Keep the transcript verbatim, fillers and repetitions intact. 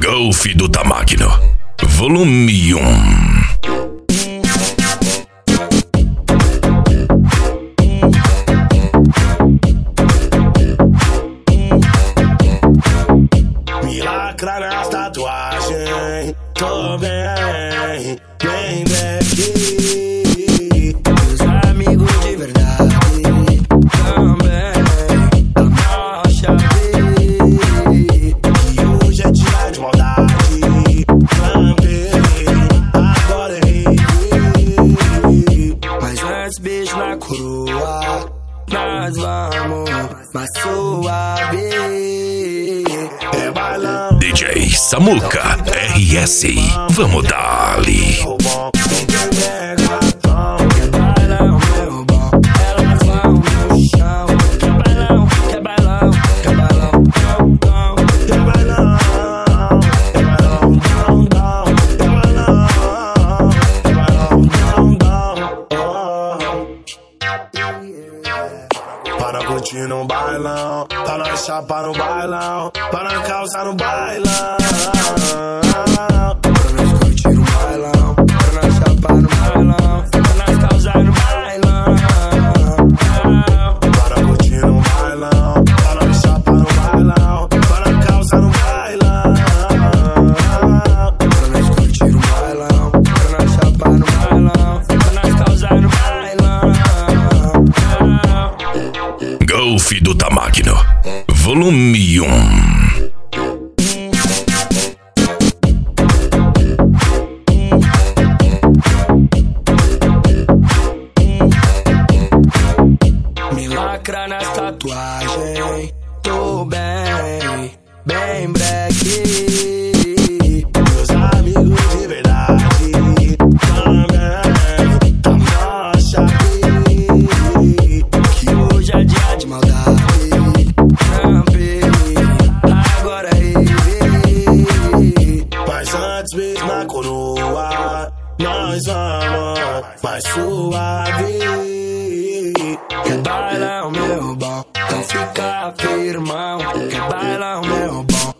Golf do Tamagno, volume um. Me lacra nas tatuagens, tô bem, bem daqui. Meus amigos de verdade também, a marcha vi. E hoje é dia de maldade, também, agora errei. Mas antes beijo na coroa, nós vamos mais suave. É bailão, D J Samuca R S, vamos dar-lhe. para curtir no bailão, para chapar no bailão, para calçar no bailão. Para nós curtir no bailão, para nós chapar no bailão, para nós causar no bailão. Para curtir no bailão, para nós chapar no bailão, para causar no bailão. Para nós curtir no bailão, para nós chapar no bailão, para nós causar no bailão. Golf do Tamagno, volume um. Me lacra nas tatuagens, tô bem, bem breque. Meus amigos de verdade também, tá marcha aqui. Que hoje é dia de maldade, trampei, agora errei. Mas antes beijo na coroa, nós vamos mais suave. Quer bailar o meu bom, então fica firmão. Quer bailar o meu bom,